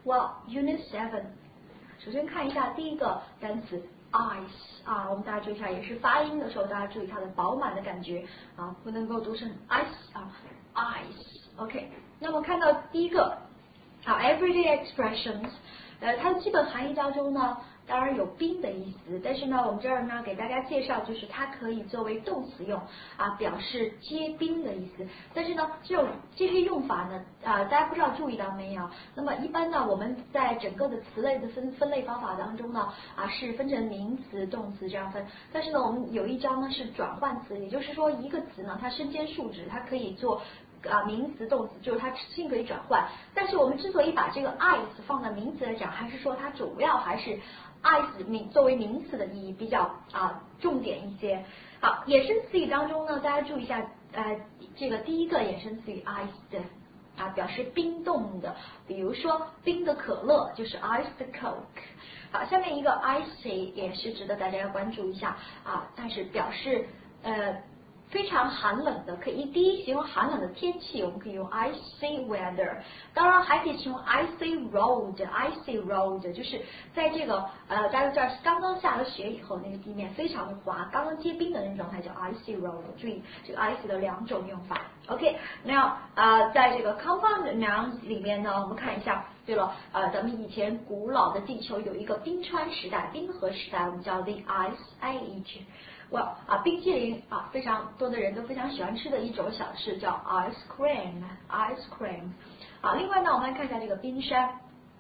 Well, Unit 7，首先看一下第一个单词 eyes 啊，我们大家注意一下，也是发音的时候大家注意它的饱满的感觉啊，不能够读成 ice 啊 eyes。OK， 那么看到第一个everyday expressions，它的基本含义当中呢，当然有冰的意思，但是呢，我们这儿呢给大家介绍，就是它可以作为动词用啊，表示结冰的意思。但是呢，这些用法呢，大家不知道注意到没有？那么一般呢，我们在整个的词类的分类方法当中呢，是分成名词、动词这样分。但是呢，我们有一章呢是转换词，也就是说一个词呢，它身兼数职，它可以做名词、动词，就是它性可以转换。但是我们之所以把这个 eyes 放在名词来讲，还是说它主要还是 eyes 作为名词的意义比较重点一些。好，衍生词语当中呢，大家注意一下，这个第一个衍生词语 ice 的表示冰冻的，比如说冰的可乐就是 iced Coke。好，下面一个 icy 也是值得大家要关注一下但是表示非常寒冷的，可以第一形容寒冷的天气，我们可以用 icy weather， 当然还可以形容 icy road。icy road 就是在这个大家都知道刚刚下了雪以后，那个地面非常的滑，刚刚结冰的那种状态叫 icy road。注意这个 icy 的两种用法。OK， 那在这个 compound nouns 里面呢，我们看一下。对了，咱们以前古老的地球有一个冰川时代、冰河时代，我们叫 the ice age。冰淇淋非常多的人都非常喜欢吃的一种小吃叫 ice cream。另外呢，我们来看一下这个冰山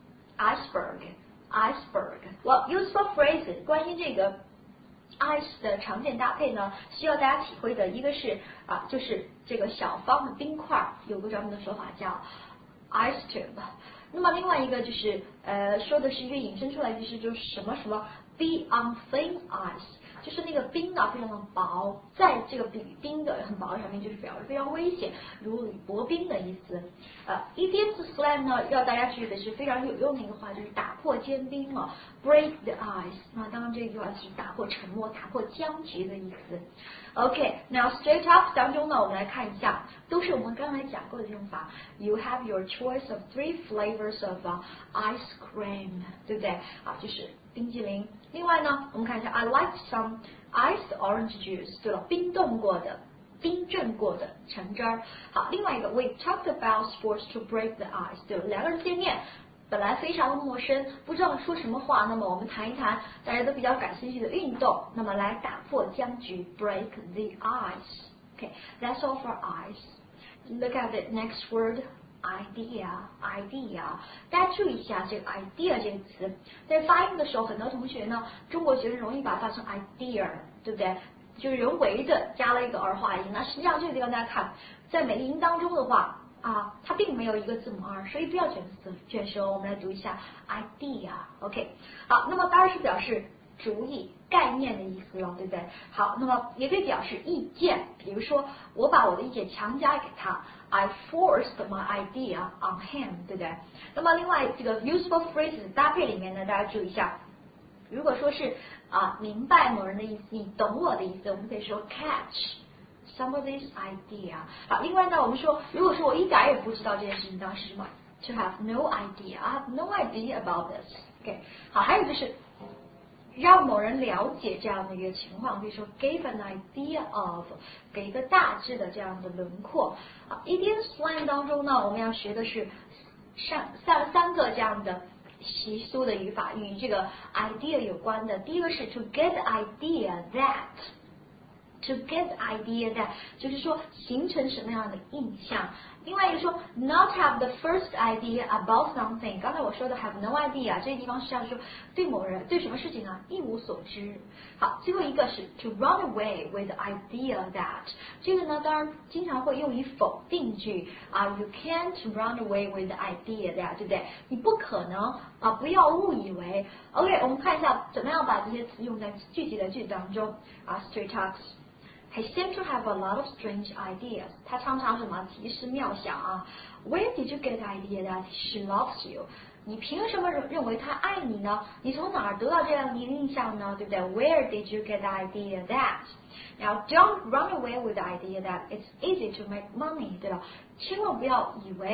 iceberg。useful phrases 关于这个 ice 的常见搭配呢，需要大家体会的一个是就是这个小方的冰块，有个专门的说法叫 ice tube。那么另外一个就是说的是一个引申出来，就是什么什么 be on thin ice。就是那个冰非常的薄，在这个冰的很薄上面，就是表示非常危险，如履薄冰的意思。EDS slang 呢，要大家注意的是非常有用的一个话，就是打破坚冰break the ice。当然这句话是打破沉默、打破僵局的意思。OK， now straight up 当中呢，我们来看一下，都是我们刚才讲过的用法。You have your choice of 3 flavors of ice cream， 对不对？就是冰激凌。另外呢，我们看一下 I like some iced orange juice。对了，冰冻过的、冰镇过的橙汁儿。好，另外一个 We talked about sports to break the ice。对了，两个人见面本来非常的陌生，不知道说什么话，那么我们谈一谈大家都比较感兴趣的运动，那么来打破僵局 break the ice。Okay，that's all for ice。Look at the next word。idea， 大家注意一下这个 idea 这个词，在发音的时候，很多同学呢，中国学生容易把它发成 idea， 对不对？就是人为的加了一个儿化音。那实际上这个地方大家看，在美音当中的话它并没有一个字母 r， 所以不要卷舌。我们来读一下 idea。OK， 好，那么当然是表示主意、概念的意思了，对不对？好，那么也可以表示意见，比如说我把我的意见强加给他。I forced my idea on him， 对不对？那么另外这个 useful phrases 搭配里面呢，大家注意一下，如果说是明白某人的意思，你懂我的意思，我们可以说 catch somebody's idea。好，另外呢，我们说如果说我一点也不知道这件事情当时什么 ，to have no idea，I have no idea about this。OK， 好，还有就是让某人了解这样的一个情况，比如说 give an idea of， 给一个大致的这样的轮廓。EDS slang 当中呢，我们要学的是三个这样的习俗的语法，与这个 idea 有关的。第一个是 to get idea that。to get idea that 就是说形成什么样的印象。另外一个说 not have the first idea about something， 刚才我说的 have no idea， 这个地方实际上说对某人对什么事情一无所知。好，最后一个是 to run away with the idea that， 这个呢当然经常会用于否定句you can't run away with the idea that， 对不对？你不可能不要误以为。OK， 我们看一下怎么样把这些词用在具体的句子当中Straight talks。He seemed to have a lot of strange ideas。 他常常什么奇思妙想Where did you get the idea that she loves you？ 你凭什么认为他爱你呢？你从哪儿得到这样的印象呢？对不对 ？Where did you get the idea that？ Now don't run away with the idea that it's easy to make money， 对吧？千万不要以为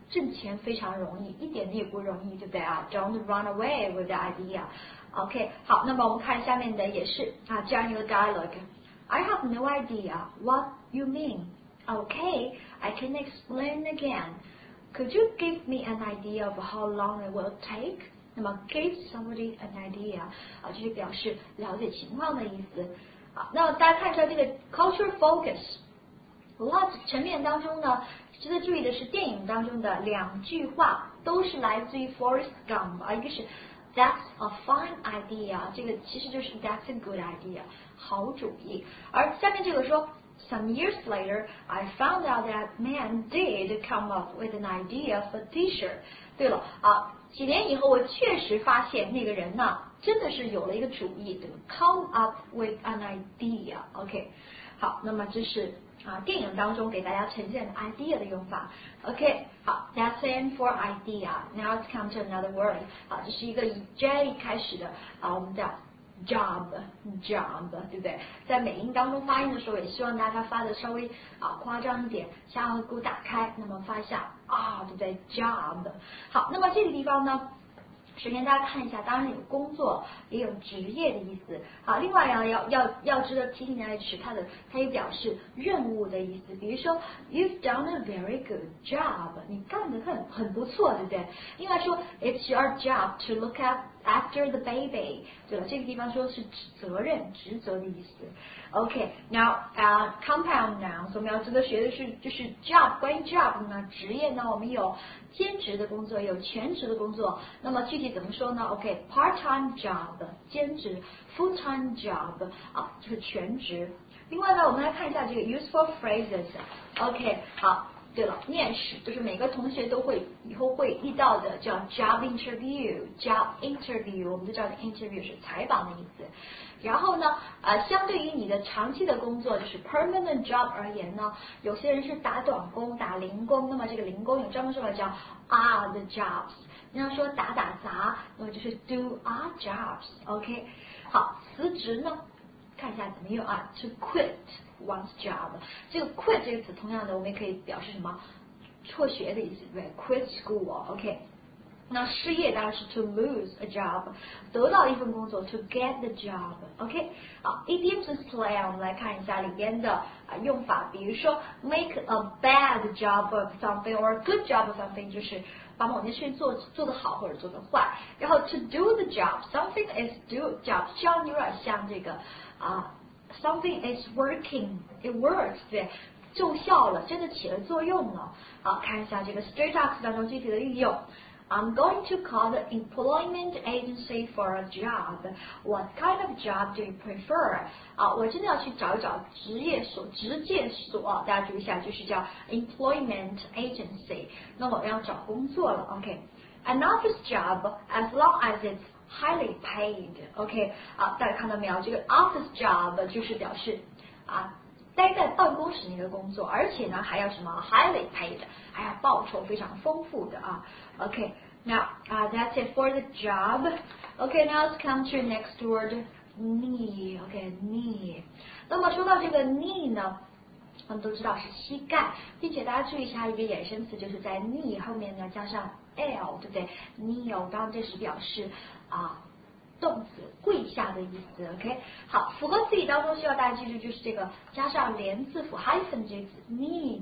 挣钱非常容易，一点也不容易，对不对啊 ？Don't run away with the idea. OK， 好，那么我们看下面的也是啊这样一个 dialogue。I have no idea what you mean. Okay, I can explain again. Could you give me an idea of how long it will take? 那么 give somebody an idea 啊，就是表示了解情况的意思。好，那大家看一下这个 culture focus 文化层面当中呢，值得注意的是电影当中的2句话都是来自于 Forrest Gump 啊，一个是 That's a fine idea， 这个其实就是 That's a good idea， 好主意。而下面这个说 Some years later, I found out that man did come up with an idea for a T-shirt。对了啊，几年以后我确实发现那个人呢，真的是有了一个主意，对吧 ？Come up with an idea。OK， 好，那么这是电影当中给大家呈现的 idea 的用法。OK， 好 ，That's it for idea. Now let's come to another word。好，这是一个以 J 开始的我们叫job， 对不对？在美音当中发音的时候，也希望大家发的稍微夸张一点，下颌骨打开，那么发一下对不对 ？job。好，那么这个地方呢？首先大家看一下，当然有工作，也有职业的意思。好，另外要值得提醒大家的是，它也表示任务的意思。比如说 ，You've done a very good job， 你干得很不错，对不对？另外说 ，It's your job to look after the baby。对了，这个地方说是责任、职责的意思。OK，now compound nouns， 我们要值得学的是就是 job， 关于 job 呢，职业呢，我们有兼职的工作，有全职的工作。那么具体怎么说呢 ？OK，part-time job 兼职 ，full-time job 就是全职。另外呢，我们来看一下这个 useful phrases。OK， 好。对了，面试就是每个同学都以后会遇到的，叫 job interview。job interview 我们都知道 interview 是采访的意思。然后呢，相对于你的长期的工作，就是 permanent job 而言呢，有些人是打短工、打零工，那么这个零工有专门说法叫 odd jobs。你要说打杂，那么就是 do odd jobs。OK， 好，辞职呢，看一下怎么用to quit one's job。这个 quit 这个词，同样的我们也可以表示什么？辍学的意思，对不对 ？quit school。OK。那失业当然是 to lose a job， 得到一份工作 to get the job。OK， 好 ，idioms and slang 我们来看一下里边的用法，比如说 make a bad job of something or a good job of something， 就是把某件事情做得好或者做得坏。然后 to do the job，something is do job， 这样有点像这个something is working，it works， 对。奏效了，真的起了作用了。好，看一下这个 Straight Talks 当中具体的运用。I'm going to call the employment agency for a job. What kind of job do you prefer? 我真的要去找一找职介所，大家注意一下，就是叫 employment agency。那么我要找工作了 ，OK？An office job as long as it's highly paid。OK， 大家看到没有？这个 office job 就是表示待在办公室那个工作，而且呢还要什么 highly paid， 还要报酬非常丰富的OK， now that's it for the job. Okay, now let's come to next word knee. Okay, knee. 那么说到这个 knee 呢，我们都知道是膝盖，并且大家注意一下一个衍生词，就是在 knee 后面呢加上 l， 对不对 ？kneel， 当然这是表示动词跪下的意思 ，OK， 好，复合词语当中需要大家记住就是这个加上连字符 hyphen 这个词 knee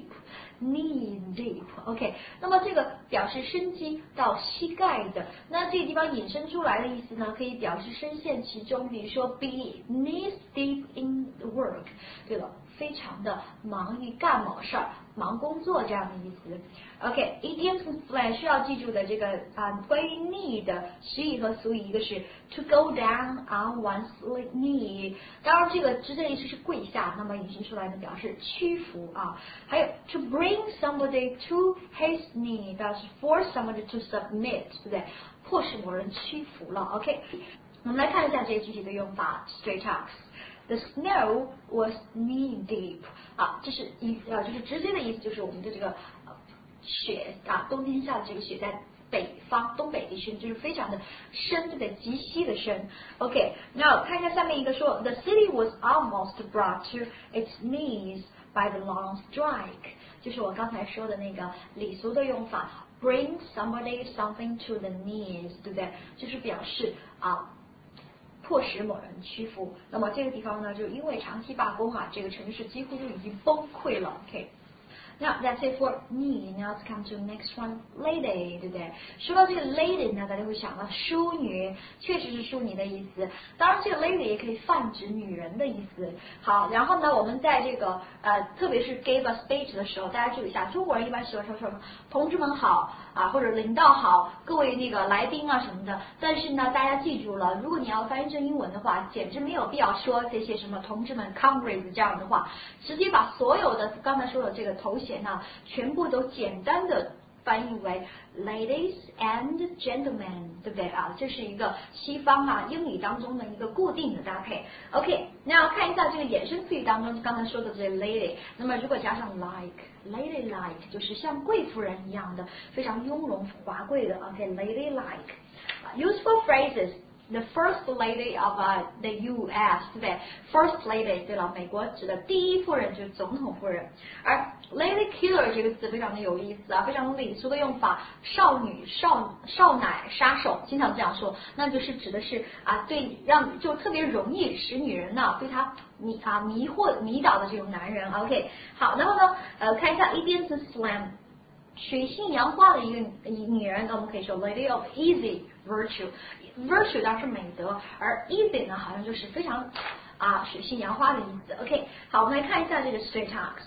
deep，OK， 那么这个表示深积到膝盖的，那这个地方引申出来的意思呢，可以表示深陷其中，比如说 be knee deep in the work， 对了，非常的忙于干某事儿，忙工作这样的意思。OK，idioms and slang 需要记住的这个关于 knee 的习语和俗语，一个是 to go down on one's knee， 当然这个直接意思是跪下，那么引申出来呢表示屈服还有 to bring somebody to his knee， 表示 force somebody to submit， 对不对？迫使某人屈服了。OK， 我们来看一下这个具体的用法 ，straight talks。The snow was knee deep， 这是就是直接的意思，就是我们的这个雪冬天下的这个雪在北方东北地区就是非常的深，对不对？极稀的深。OK， 那看一下下面一个说 ，The city was almost brought to its knees by the long strike。 就是我刚才说的那个礼俗的用法 ，bring somebody something to the knees， 对不对？就是表示迫使某人屈服。那么这个地方呢，就因为长期罢工这个城市几乎就已经崩溃了。OK。Now that's it for me. Now let's come to the next one, lady， 对不对？说到这个 lady 呢，大家会想到淑女，确实是淑女的意思。当然，这个 lady 也可以泛指女人的意思。好，然后呢，我们在这个特别是 give a speech 的时候，大家注意一下，中国人一般喜欢说什么？同志们好或者领导好，各位那个来宾什么的。但是呢，大家记住了，如果你要翻译成英文的话，简直没有必要说这些什么同志们 comrades 这样的话，直接把所有的刚才说的这个头衔全部都简单的翻译为 ladies and gentlemen， 对不对这是一个西方英语当中的一个固定的搭配。OK， 那看一下这个衍生词语当中刚才说的这个 lady， 那么如果加上 like，lady like 就是像贵妇人一样的，非常雍容华贵的。OK，lady like。Useful phrases。The first lady of the U.S. 对不对 ？First lady 对了，美国指的第一夫人就是总统夫人。而 lady killer 这个词非常的有意思非常礼俗的用法，少女、少奶、杀手，经常这样说，那就是指的是对就特别容易使女人对他迷倒的这种男人。OK， 好，然后呢看一下 idioms and slang。水性杨花的一个女人，我们可以说 lady of easy virtue。virtue 当然是美德，而 easy 呢好像就是非常水性杨花的意思。OK， 好，我们来看一下这个 straight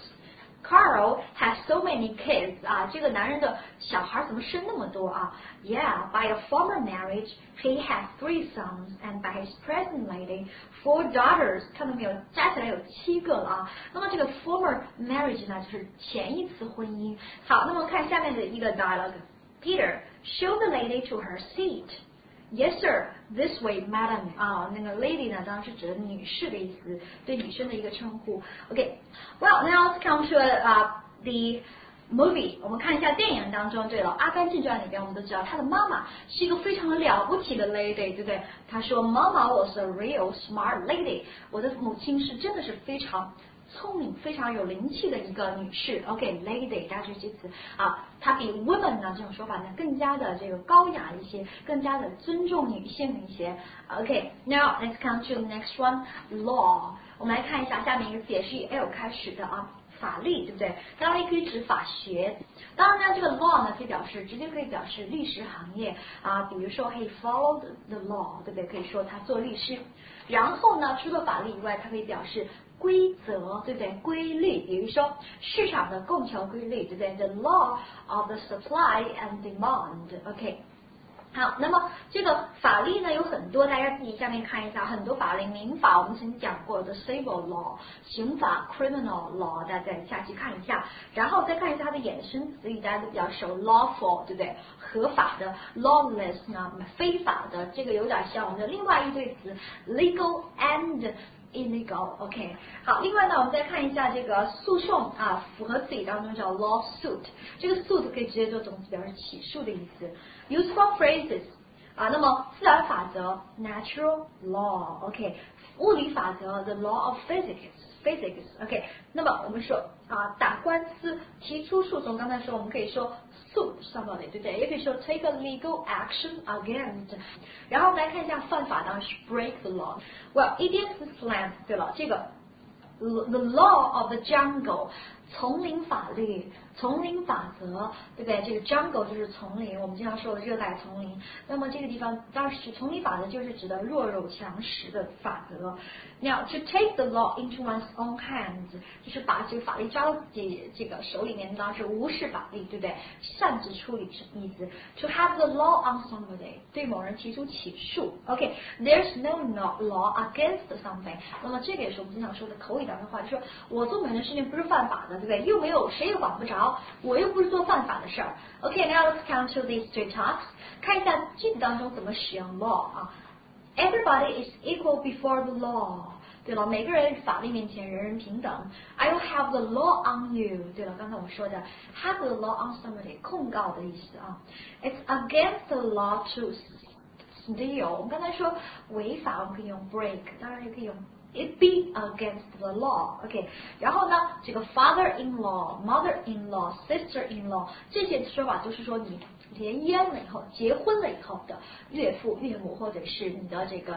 talks。Carl has so many kids 这个男人的小孩怎么生那么多Yeah, by a former marriage, he has 3 sons, and by his present lady, 4 daughters. 看到没有，加起来有7个了那么这个 former marriage 呢，就是前一次婚姻。好，那么看下面的一个 dialogue。Peter, show the lady to her seat.Yes, sir. This way, madam. 那个 lady 呢，当然是指的女士的意思，对女生的一个称呼。Okay. Well, now let's come to the movie. 我们看一下电影当中。对了，《阿甘正传》里边我们都知道，他的妈妈是一个非常了不起的 lady， 对不对？他说 ，Mama was a real smart lady. 我的母亲是真的是非常聪明、非常有灵气的一个女士。OK，lady， 大家注意这词它比 women 呢这种说法呢更加的这个高雅一些，更加的尊重女性一些。OK，now let's come to the next one，law。我们来看一下下面一个解释以 L 开始的法律，对不对？当然也可以指法学。当然呢，这个 law 呢可以直接可以表示律师行业比如说 he followed the law， 对不对？可以说他做律师。然后呢，除了法律以外，它可以表示规则，对不对？规律，比如说市场的供求规律，对不对 ？The law of the supply and demand。OK。好，那么这个法律呢有很多，大家自己下面看一下，很多法律，民法我们曾经讲过的 civil law， 刑法 criminal law， 大家再下去看一下，然后再看一下它的衍生词语，大家都比较熟 lawful， 对不对？合法的 lawless 呢，非法的，这个有点像我们的另外一对词 legal and illegal。OK， 好，另外呢，我们再看一下这个诉讼复合词语当中叫 lawsuit， 这个 suit 可以直接做动词，表示起诉的意思。Useful phrases 那么自然法则 natural law。OK， 物理法则 the law of physics。OK， 那么我们说打官司提出诉讼，刚才说我们可以说 sue somebody， 对不对？也可以说 take a legal action against。然后我们来看一下犯法当然是 break the law。Well, idioms and slang， 对了，这个 the law of the jungle， 丛林法律、丛林法则，对不对？这个 jungle 就是丛林，我们经常说的热带丛林。那么这个地方当然是丛林法则，就是指的弱肉强食的法则。Now to take the law into one's own hands， 就是把这个法律抓到自己这个手里面，当然是无视法律，对不对？擅自处理是意思。To have the law on somebody， 对某人提出起诉。OK，there's no law against something。那么这个也是我们经常说的口语当中话，就说我做某件事情不是犯法的，对不对？又没有谁也管不着，我又不是做犯法的事儿。OK，now let's come to these three talks， 看一下句子当中怎么使用 law Everybody is equal before the law。对了，每个人法律面前人人平等。I will have the law on you。对了，刚才我说的 have the law on somebody， 控告的意思It's against the law to steal。我们刚才说违法，我们可以用 break， 当然也可以用 it be against the law. OK， 然后呢，这个 father-in-law、mother-in-law、sister-in-law 这些说法就是说你联姻了以后、结婚了以后的岳父、岳母，或者是你的这个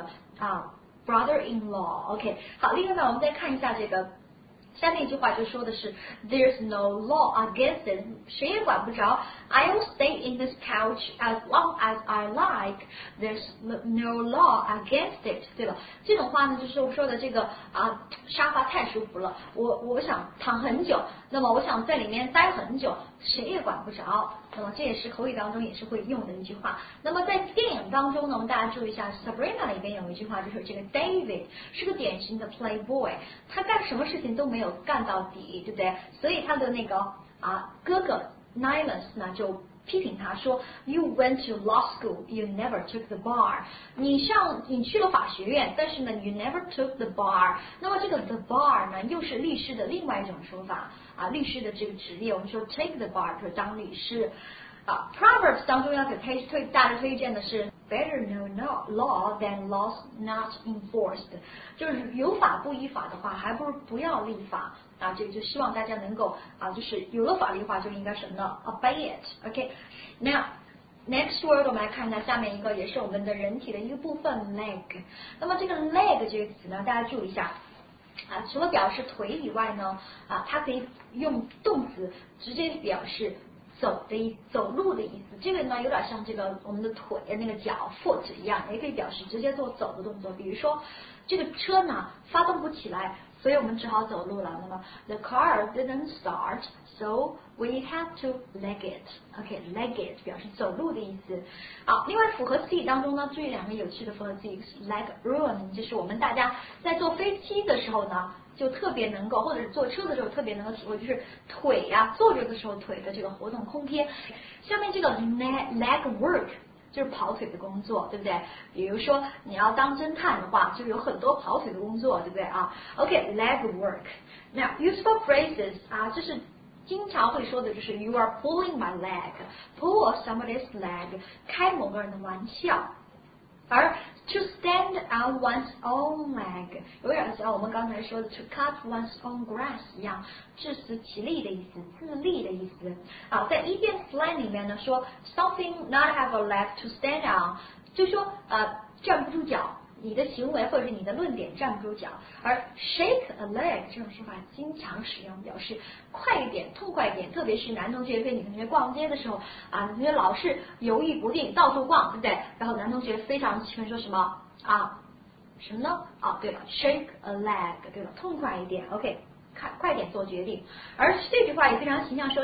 brother-in-law. OK， 好，另外呢，我们再看一下这个。下面一句话就说的是 There's no law against it， 谁也管不着。I'll stay in this couch as long as I like. There's no law against it， 对吧？这种话呢，就是我说的这个沙发太舒服了，我想躺很久，那么我想在里面待很久，谁也管不着。那么这也是口语当中也是会用的一句话。那么在电影当中呢，我们大家注意一下 ，Sabrina 里边有一句话，就是这个 David 是个典型的 playboy， 他干什么事情都没有干到底，对不对？所以他的那个哥哥 Niles 呢就批评他说 You went to law school, you never took the bar。 你去了法学院，但是呢 you never took the bar。 那么这个 the bar 呢又是律师的另外一种说法律师的这个职业，我们说 take the bar 就是当律师Proverbs 当中要给大家推荐的是 Better know law than laws not enforced， 就是有法不依法的话，还不如不要立法这就希望大家能够就是有了法律的话就应该什么呢 obey it。 OK， Now next word 我们来看一下下面一个，也是我们的人体的一个部分 leg。 那么这个 leg 这个词呢，大家注意一下除了表示腿以外呢它可以用动词直接表示走路的意思。这个呢有点像这个我们的腿那个脚 foot 一样，也可以表示直接做走的动作。比如说这个车呢发动不起来，所以我们只好走路了。那么 the car didn't start, so we had to leg it。 OK， leg it 表示走路的意思。好，另外复合词语当中呢，注意两个有趣的复合词语 leg room， 就是我们大家在坐飞机的时候呢就特别能够，或者是坐车的时候特别能够体会，就是腿坐着的时候腿的这个活动空间。下面这个 leg work 就是跑腿的工作，对不对？比如说你要当侦探的话，就有很多跑腿的工作，对不对OK， leg work。 Now useful phrases 这是经常会说的，就是 You are pulling my leg， pull somebody's leg， 开某个人的玩笑。而 to stand on one's own leg 有点像我们刚才说的 to cut one's own grass 一样，自食其力的意思，自立的意思。在一辩 slang 里面呢说 something not have a leg to stand on， 就说站不住脚，你的行为或者是你的论点站不住脚。而 shake a leg 这种说法经常使用，表示快一点、痛快一点，特别是男同学跟女同学逛街的时候女同学老是犹豫不定，到处逛，对不对？然后男同学非常喜欢说什么什么呢？对了 ，shake a leg， 对了，痛快一点 ，OK。快点做决定。而这句话也非常形象，说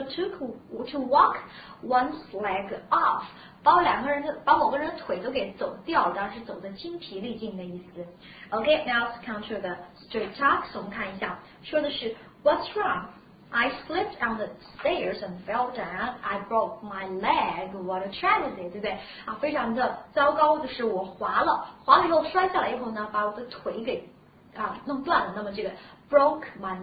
to walk one's leg off， 把某个人的腿都给走掉了，当然是走得精疲力尽的意思。OK， now let's come to the straight talks， 我们看一下，说的是 What's wrong? I slipped on the stairs and fell down. I broke my leg. What a tragedy， 对不对？非常的糟糕，就是我滑了以后摔下来以后呢，把我的腿给弄断了。那么这个 broke my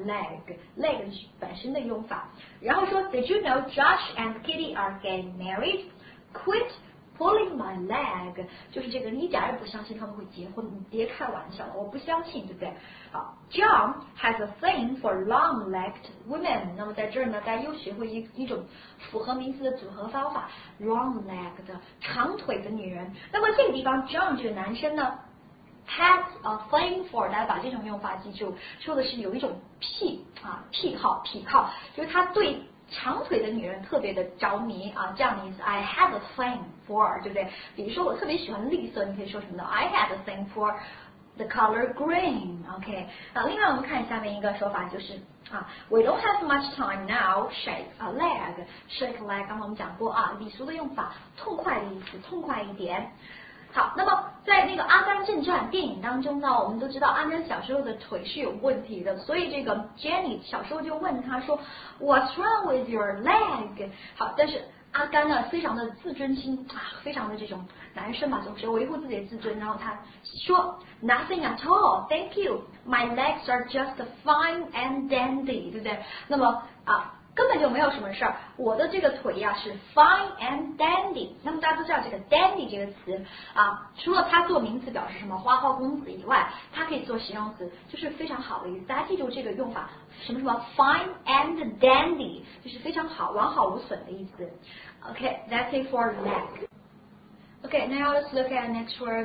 leg 是本身的用法。然后说 Did you know Josh and Kitty are getting married? Quit pulling my leg， 就是这个你一点也不相信他们会结婚，你别开玩笑了，我不相信，对不对？John has a thing for long-legged women。 那么在这儿呢，大家又学会一种复合名词的组合方法 ，long-legged 长腿的女人。那么这个地方 John 这个男生呢，has a thing for， 大家把这种用法记住，说的是有一种癖好，就是他对长腿的女人特别的着迷这样的意思。I have a thing for， 对不对？比如说我特别喜欢绿色，你可以说什么呢 ？I have a thing for the color green。OK， 另外我们看下面一个说法就是We don't have much time now. Shake a leg， shake a leg， 刚刚我们讲过礼俗的用法，痛快的意思，痛快一点。好，那么在那个《阿甘正传》电影当中呢，我们都知道阿甘小时候的腿是有问题的，所以这个 Jenny 小时候就问他说 What's wrong with your leg？ 好，但是阿甘呢非常的自尊心非常的这种男生嘛，总是维护自己的自尊，然后他说 Nothing at all, thank you. My legs are just fine and dandy， 对不对？那么根本就没有什么事儿。我的这个腿呀是 fine and dandy。那么大家都知道这个 dandy 这个词啊，除了它做名词表示什么花花公子以外，它可以做形容词，就是非常好的意思。大家记住这个用法，什么 fine and dandy， 就是非常好，完好无损的意思。Okay, that's it for leg. Okay, now let's look at next word,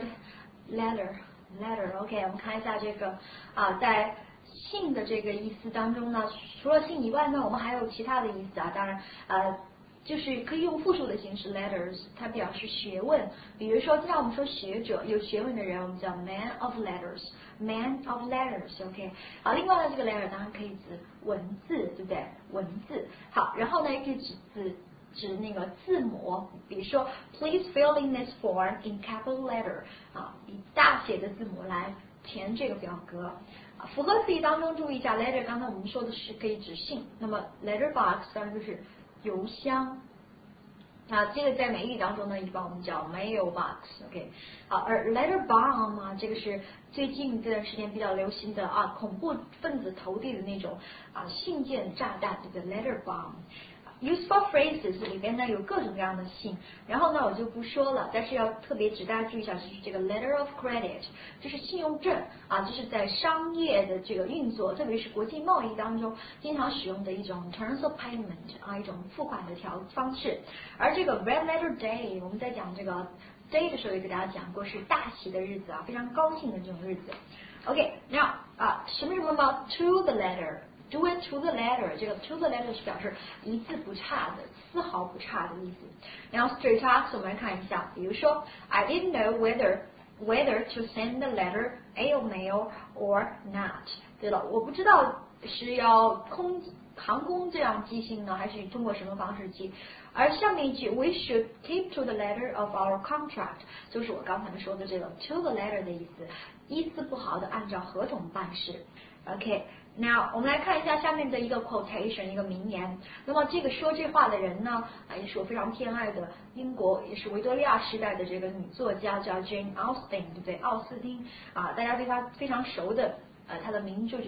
letter. Okay, 我们看一下这个在信的这个意思当中呢，除了信以外呢，我们还有其他的意思啊。当然就是可以用复数的形式 letters， 它表示学问。比如说，经常我们说学者，有学问的人，我们叫 man of letters，man of letters。OK， 另外呢，这个 letter 当然可以指文字，对不对？文字。好，然后呢，也可以指那个字母，比如说 please fill in this form in capital letter， 以大写的字母来填这个表格。符合词语当中注意一下 letter， 刚才我们说的是可以指信，那么 letter box 当然就是邮箱。这个在美语当中呢，一般我们叫 mail box。OK， 而 letter bomb 这个是最近这段时间比较流行的恐怖分子投递的那种信件炸弹，这个 letter bomb。Useful phrases 里边呢有各种各样的信，然后呢我就不说了，但是要特别指大家注意一下，就是这个 letter of credit， 就是信用证就是在商业的这个运作，特别是国际贸易当中经常使用的一种 terms of payment 一种付款的方式。而这个 red letter day， 我们在讲这个 day 的时候也给大家讲过，是大喜的日子非常高兴的这种日子。OK， 那什么吗 ？To the letter。Do it to the letter， 这个 to the letter 是表示一字不差的，丝毫不差的意思。然后 straight up 我们来看一下，比如说 I didn't know whether to send the letter airmail or not。对了，我不知道是要航空这样寄信呢，还是通过什么方式寄。而下面一句 We should keep to the letter of our contract， 就是我刚才说的这个 to the letter 的意思，一丝不毫的按照合同办事。OK。Now， 我们来看一下下面的一个 quotation， 一个名言。那么这个说这话的人呢，也是我非常偏爱的英国，也是维多利亚时代的这个女作家，叫 Jane Austen， 对不对？奥斯汀大家对她非常熟的，她的名著就是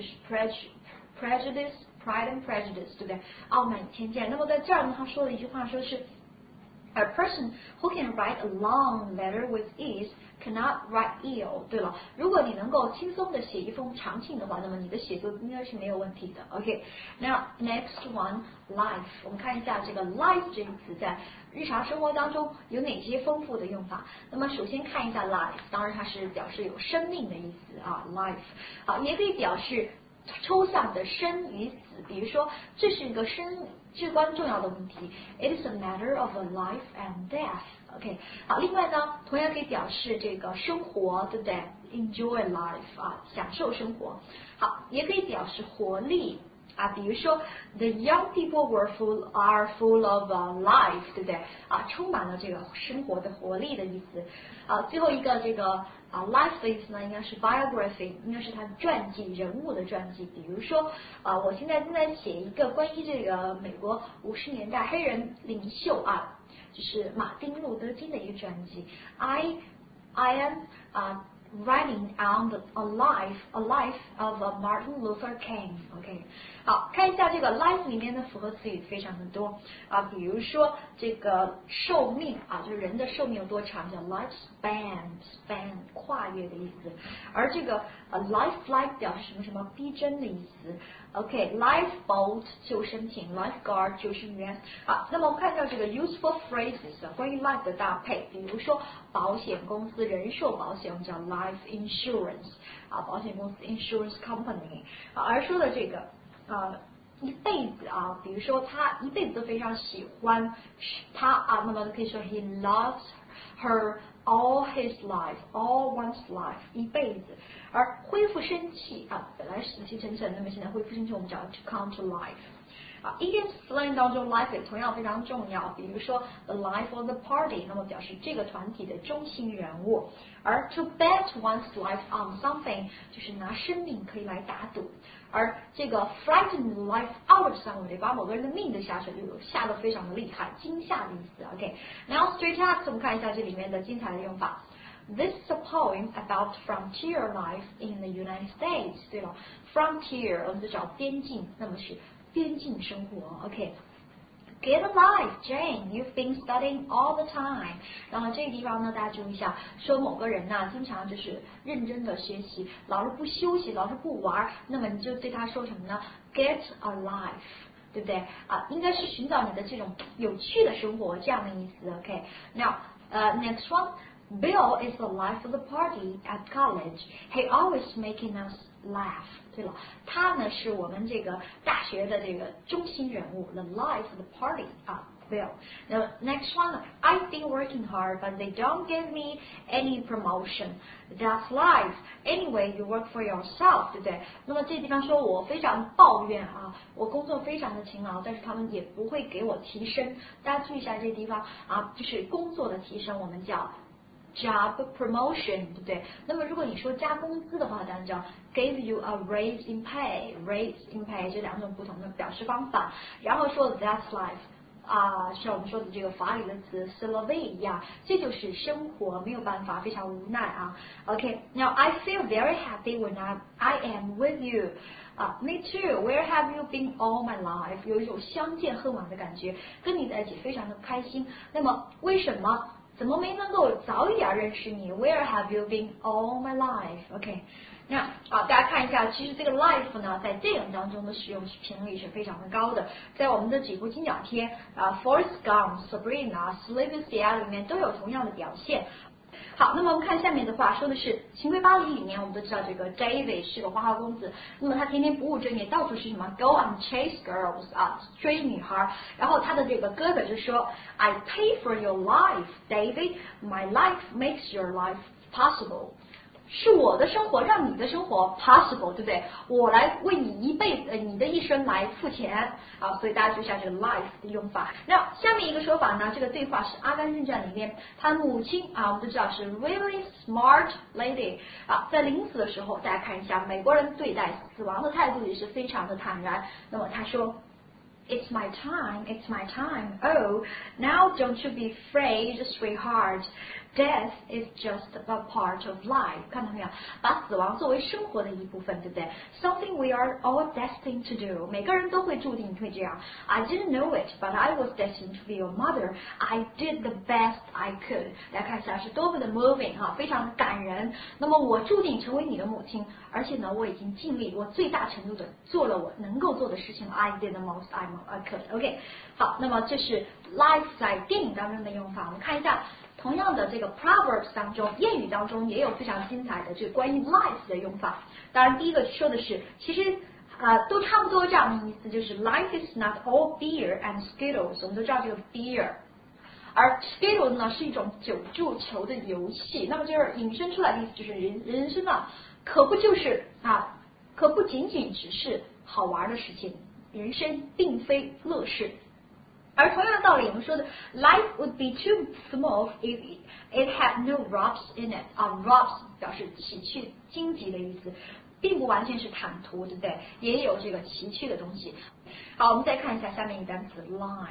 Pride and Prejudice， 对不对？傲慢与偏见。那么在这儿呢，她说了一句话，说是 A person who can write a long letter with ease cannot write ill。 对了，如果你能够轻松的写一封长信的话，那么你的写作应该是没有问题的。OK，Now next one life， 我们看一下这个 life 这个词在日常生活当中有哪些丰富的用法。那么首先看一下 life， 当然它是表示有生命的意思life，也可以表示抽象的生与死，比如说这是一个至关重要的问题 ，It is a matter of a life and death。OK， 另外呢，同样可以表示这个生活，对不对 ？Enjoy life 享受生活。也可以表示活力比如说 The young people are full of life， 对不对充满了这个生活的活力的意思。最后一个这个life 的意思呢，应该是 biography， 应该是他传记人物的传记。比如说我现在正在写一个关于这个美国50年代黑人领袖就是马丁路德金的一个传记。I am writing on a life of Martin Luther King。OK， 好，看一下这个 life 里面的复合词语非常的多比如说这个寿命就是人的寿命有多长，叫 lifespan， 跨越的意思。而这个lifelike 表示什么逼真的意思。OK，lifeboat 救生艇 ，lifeguard 救生员。那么我们看一下这个 useful phrases 关于 life 的搭配，比如说保险公司人寿保险，我们叫 life insurance 保险公司 insurance company 而说的这个一辈子比如说他一辈子都非常喜欢他那么可以说 he loves her all his life, all one's life， 一辈子。而恢复生气本来死气沉沉，那么现在恢复生气，我们叫 to come to life。English slang 当中 life 也同样非常重要，比如说 the life of the party， 那么表示这个团体的中心人物。而 to bet one's life on something 就是拿生命可以来打赌。而这个 frighten life out of someone， 把某个人的命都吓出来，就吓得非常的厉害，惊吓的意思。OK，Now straight up， 我们看一下这里面的精彩的用法。This is a poem about frontier life in the United States。对了 ，frontier 我们就找边境，那么是边境生活 OK。Get a life, Jane. You've been studying all the time. 然后这个地方呢，大家注意一下，说某个人呢，经常就是认真的学习，老是不休息，老是不玩，那么你就对他说什么呢 ？Get a life， 对不对？应该是寻找你的这种有趣的生活这样的意思。OK。Now, next one. Bill is the life of the party at college. He always making us laugh. 对了，他呢是我们这个大学的这个中心人物 ，the life of the party Bill. Now next one, I've been working hard, but they don't give me any promotion. That's life. Anyway, you work for yourself, 对不对？那么这地方说我非常抱怨我工作非常的勤劳，但是他们也不会给我提升。大家注意一下这地方就是工作的提升，我们叫job promotion， 对不对？那么如果你说加工资的话，当然叫 give you a raise in pay，raise in pay 这两种不同的表示方法。然后说 that's life，像我们说的这个法里的词 c'est la vie 呀，这就是生活，没有办法，非常无奈OK，now I feel very happy when I am with you。Me too. Where have you been all my life？ 有一种相见恨晚的感觉，跟你在一起非常的开心。那么为什么？怎么没能够早一点认识你 ？Where have you been all my life？ OK， 那大家看一下，其实这个 life 呢，在电影当中的使用频率是非常的高的，在我们的几部金讲片Forrest Gump、Sabrina、Sleepy Seattle 里面都有同样的表现。好，那么我们看下面的话，说的是《情归巴黎》里面，我们都知道这个 David 是个花花公子，那么他天天不务正业，到处是什么 Go and chase girls 追女孩，然后他的这个哥哥就说 I pay for your life, David, my life makes your life possible。是我的生活让你的生活 possible， 对不对？我来为你一辈子，你的一生来付钱所以大家注意一下这个 life 的用法。那下面一个说法呢，这个对话是《阿甘正传》里面，他母亲我们都知道是 really smart lady 在临死的时候，大家看一下美国人对待死亡的态度也是非常的坦然。那么他说。It's my time, it's my time. Oh, now don't you be afraid, sweetheart. Death is just a part of life. 看到没有？把死亡作为生活的一部分，对不对 ？Something we are all destined to do. 每个人都会注定会这样。I didn't know it, but I was destined to be your mother. I did the best I could. 大家看一下是多么的 moving 非常的感人。那么我注定成为你的母亲，而且呢，我已经尽力，我最大程度的做了我能够做的事情。I did the most I could. OK， 好，那么这是 life 在电影当中的用法。我们看一下。同样的，这个 proverbs 当中，谚语当中也有非常精彩的这个关于 life 的用法。当然，第一个说的是，其实都差不多这样的意思，就是 life is not all beer and skittles。我们都知道这个 beer， 而 skittles 呢是一种九柱球的游戏。那么就是引申出来的意思就是人生可不就是可不仅仅只是好玩的事情，人生并非乐事。而同样的道理，我们说的 life would be too smooth if it had no rocks in it。rocks 表示崎岖、荆棘的意思，并不完全是坦途，对不对？也有这个崎岖的东西。好，我们再看一下下面一个单词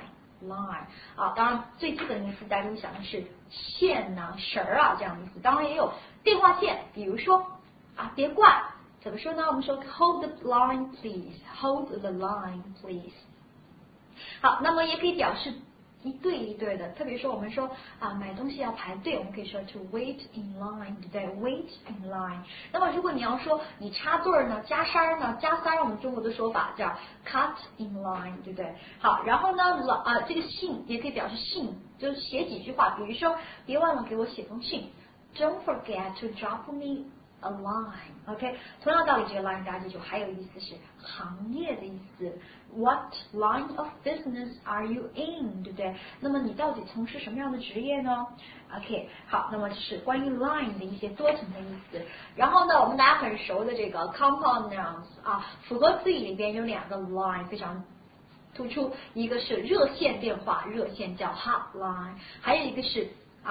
line。当然最基本的意思大家都想的是线绳这样的意思。当然也有电话线，比如说别挂，怎么说呢？我们说 hold the line please，hold the line please。好，那么也可以表示一对一对的，特别说我们说买东西要排队，我们可以说 to wait in line， 对不对 ？wait in line。那么如果你要说你插队呢、加塞呢、加塞，我们中国的说法叫 cut in line， 对不对？好，然后呢这个信也可以表示信，就是写几句话，比如说别忘了给我写封信 ，Don't forget to drop me a line。OK， 同样道理，这个 line 大家记住，还有意思是行业的意思。What line of business are you in？ 对不对？那么你到底从事什么样的职业呢 ？OK， 好，那么这是关于 line 的一些多层的意思。然后呢，我们大家很熟的这个 compound nouns 复合词语里边有两个 line 非常突出，一个是热线电话，热线叫 hotline， 还有一个是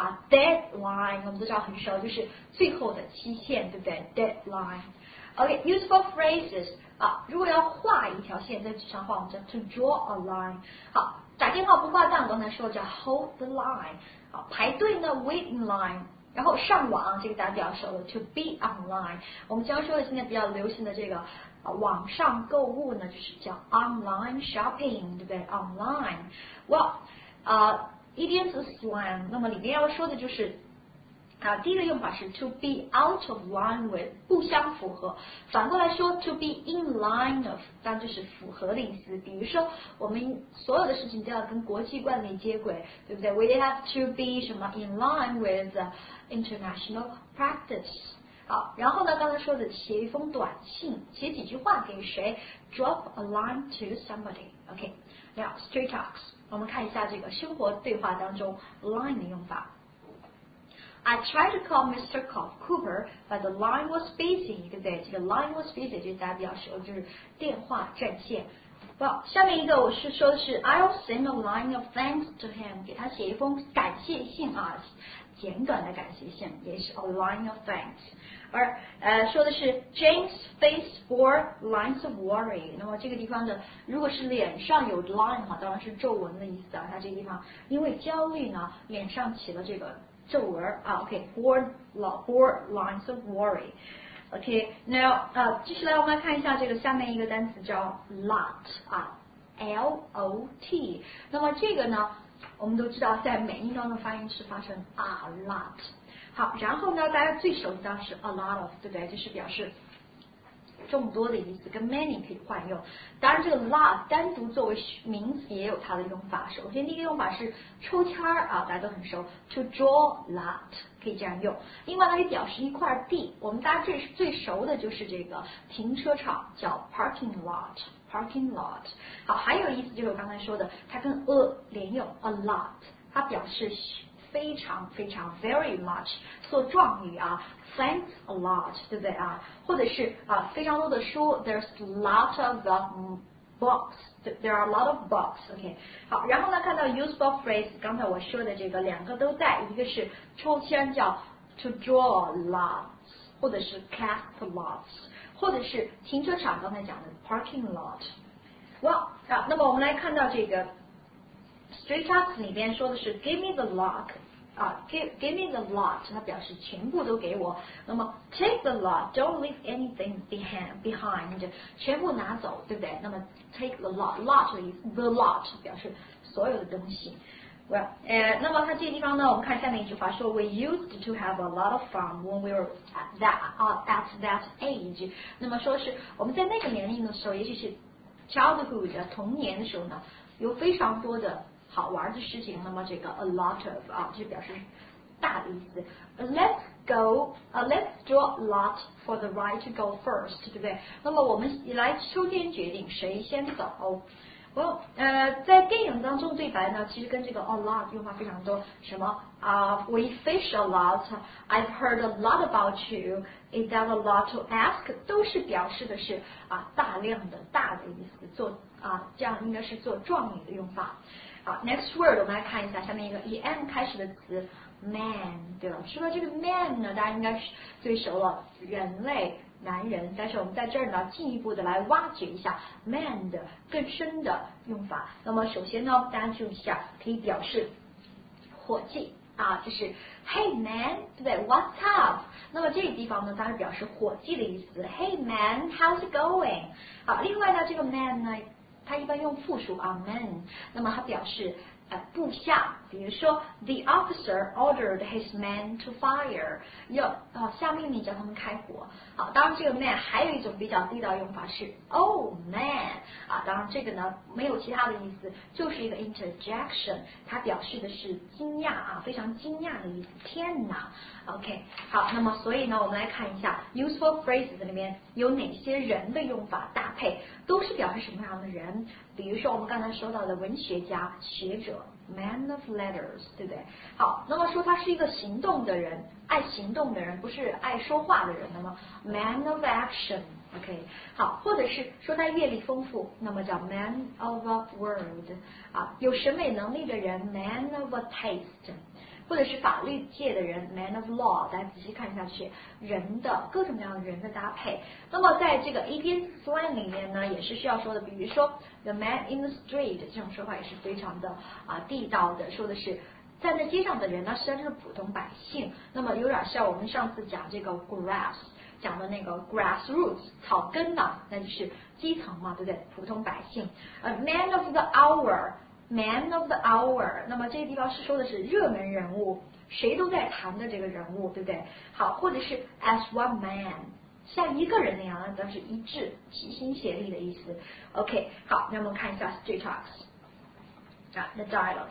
deadline， 我们都知道很熟，就是最后的期限，对不对 ？Deadline。OK，useful phrases 如果要画一条线在纸上画，我们叫 to draw a line。好，打电话不挂断，刚才说叫 hold the line。好，排队呢 wait in line。然后上网，这个大家比较熟的 to be online。我们经常说的现在比较流行的这个网上购物呢就是叫 online shopping， 对不对 ？online。Well，idioms slang， 那么里面要说的就是第一个用法是 to be out of line with， 不相符合。反过来说 to be in line of， 当然就是符合的意思。比如说我们所有的事情都要跟国际惯例接轨，对不对 ？We have to be 什么 in line with international practice。好，然后呢，刚才说的写一封短信，写几句话给谁 ？Drop a line to somebody。OK，now street talks， 我们看一下这个生活对话当中 line 的用法。I tried to call Mr. Cooper, but the line was busy， 对不对？这个 line was busy 就是大家比较熟，就是电话占线。下面一个我是说的是 I'll send a line of thanks to him， 给他写一封感谢信啊，简短的感谢信，也是 a line of thanks。而说的是 James face 4 lines of worry， 那么这个地方的如果是脸上有 line 的话，当然是皱纹的意思啊。它这个地方因为焦虑呢，脸上起了这个皱纹啊。OK，4 lines of worry。OK， 那接下来我们来看一下这个下面一个单词叫 lot 啊 ，L-O-T。那么这个呢，我们都知道在美音当中发音是发成 a lot。好，然后呢，大家最熟悉的是 a lot of， 对不对？就是表示众多的意思，跟 many 可以换用。当然，这个 lot 单独作为名词也有它的用法。首先，第一个用法是抽签啊，大家都很熟 ，to draw lot 可以这样用。另外，它可以表示一块地。我们大家最熟的就是这个停车场，叫 parking lot。parking lot。好，还有意思就是我刚才说的，它跟 a 连用 a lot， 它表示非常非常 very much 做状语啊 ，thanks a lot， 对不对啊？或者是非常多的书 ，there's a lot of books，there are a lot of books，OK， 好，然后呢，看到 useful phrase， 刚才我说的这个两个都在，一个是抽签叫 to draw lots， 或者是 cast lots， 或者是停车场刚才讲的 parking lot。那么我们来看到这个 Street Talks 里边说的是 give me the lot。give me the lot， 它表示全部都给我。那么 take the lot， don't leave anything behind， 全部拿走，对不对？那么 take the lot 的意思 ，the lot 表示所有的东西。那么它这个地方呢，我们看下面一句话说 ，We used to have a lot of fun when we were at that age。那么说是我们在那个年龄的时候，也许是 childhood 童年的时候呢，有非常多的好玩的事情。那么这个 a lot of 就表示大的意思。Let's draw a lot for the right to go first， 对不对？那么我们来抽签决定谁先走。在电影当中对白呢，其实跟这个 a lot 用法非常多。什么we fish a lot，I've heard a lot about you，is that a lot to ask， 都是表示的是大量的大的意思，做这样应该是做状语的用法。好 ，next word 我们来看一下下面一个以 m 开始的词 man， 对吧？说到这个 man 呢，大家应该是最熟了，人类。男人，但是我们在这儿呢，进一步的来挖掘一下 man 的更深的用法。那么首先呢，大家注意一下，可以表示伙计就是 Hey man， 对不对 ？What's up？ 那么这个地方呢，当然表示伙计的意思。Hey man，how's it going？ 好，另外呢，这个 man 呢，它一般用复数man， 那么它表示部下，比如说 The officer ordered his men to fire， 下命令叫他们开火。好，当然这个 man 还有一种比较地道用法是 Oh man， 当然这个呢没有其他的意思，就是一个 interjection， 它表示的是惊讶非常惊讶的意思。天哪 ，OK， 好，那么所以呢，我们来看一下 useful phrases 里面有哪些人的用法搭配，都是表示什么样的人。比如说我们刚才说到的文学家、学者 ，man of letters， 对不对？好，那么说他是一个行动的人，爱行动的人，不是爱说话的人，那么 man of action，OK， 好，或者是说他阅历丰富，那么叫 man of a word， 有审美能力的人 man of a taste。或者是法律界的人 man of law， 大家仔细看下去，人的各种各样的人的搭配。那么在这个 APN slang 里面呢，也是需要说的，比如说 the man in the street 这种说法也是非常的地道的，说的是站在街上的人呢，实际上就是普通百姓。那么有点像我们上次讲这个 grass 讲的那个 grassroots 草根的，那就是基层嘛，对不对？普通百姓。Man of the hour，man of the hour， 那么这个地方是说的是热门人物，谁都在谈的这个人物，对不对？好，或者是 as one man。像一个人那样，那表示一致、齐心协力的意思。OK， 好，那我们看一下 Street Talks。The dialogue.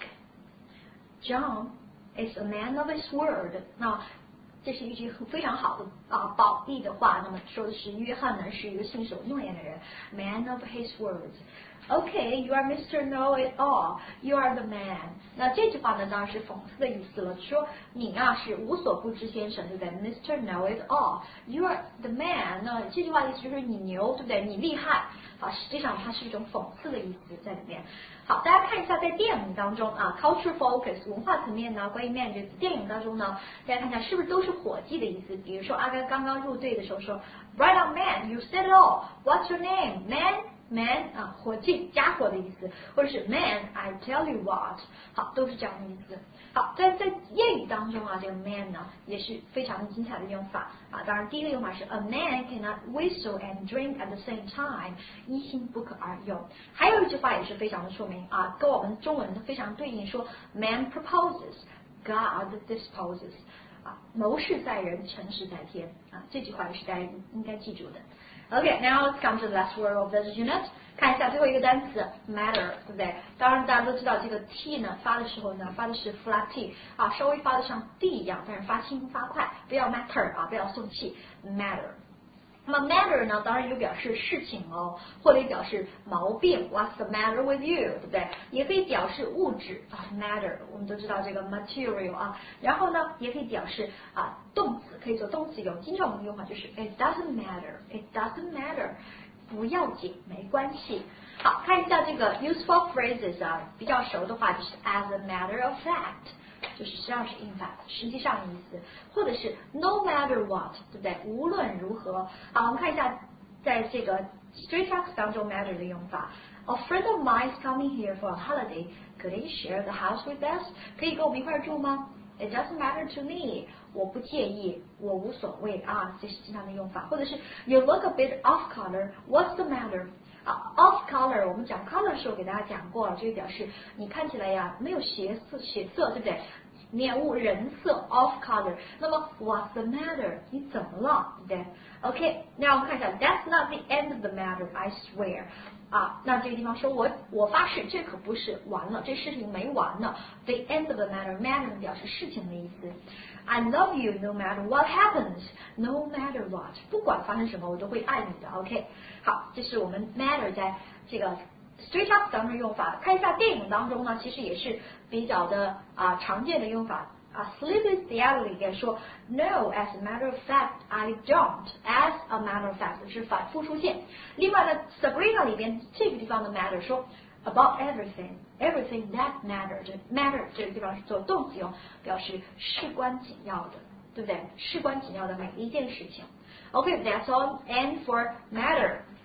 John is a man of his word. 那这是一句非常好的保利的话。那么说的是约翰呢是一个信守诺言的人 ，man of his words。Okay, you are Mr. Know It All. You are the man. 那这句话呢当然是讽刺的意思了，说你啊是无所不知先生，对不对 ？Mr. Know It All. You are the man. 那这句话意思就是你牛，对不对？你厉害。好，实际上它是一种讽刺的意思在里面。好，大家看一下在电影当中culture focus 文化层面呢，关于 man 这个电影当中呢，大家看一下是不是都是伙计的意思？比如说阿甘刚刚入队的时候说 ，Right on man, you said it all. What's your name, man?Man 伙计家伙的意思，或者是 man I tell you what， 好，都是这样的意思。好，在谚语当中这个 man 呢也是非常精彩的用法当然第一个用法是 A man cannot whistle and drink at the same time， 一心不可二用。还有一句话也是非常的出名跟我们中文非常对应，说 Man proposes, God disposes。谋事在人，成事在天这句话也是大家应该记住的。Okay, now let's come to the last word of this unit. 看一下最后一个单词 matter， 对不对？当然大家都知道这个 t 呢发的时候呢发的是 flat t 稍微发的像 d 一样，但是发轻发快，不要 matter 不要送气 matter。那么 matter 呢，当然有表示事情或者表示毛病 ，What's the matter with you， 对不对？也可以表示物质matter， 我们都知道这个 material 然后呢，也可以表示动词，可以做动词用。经常我们用法就是 It doesn't matter，It doesn't matter， 不要紧，没关系。好，看一下这个 useful phrases 比较熟的话就是 as a matter of fact。就是实际上是 in fact 实际上的意思，或者是 no matter what， 对不对？无论如何。好，我们看一下在这个 Street Talks 当中 matter 的用法。A friend of mine is coming here for a holiday. Could he share the house with us？ 可以跟我们一块住吗？ It doesn't matter to me。 我不介意，我无所谓这是经常的用法。或者是 You look a bit off color. What's the matter？off color， 我们讲 color 的时候给大家讲过了，这个表示你看起来没有血色，对不对？面无人色 off color。那么 What's the matter？ 你怎么了？对不对 ？OK， 那我们看一下 That's not the end of the matter, I swear。那这个地方说我发誓，这可不是完了，这事情没完呢。The end of the matter 表示事情的意思。I love you no matter what happens, no matter what， 不管发生什么，我都会爱你的。OK， 好，这是我们 matter 在这个 Street Talks 当中用法。看一下电影当中呢，其实也是比较的常见的用法。Sleepless in Seattle 里面说 No, as a matter of fact, I don't. As a matter of fact 是反复出现。另外呢 Sabrina 里边这个地方的 matter 说 About everything that matter， 这 matter 这个地方是做动词用，表示事关紧要的，对不对？事关紧要的每一件事情。Okay, that's all. And for matter.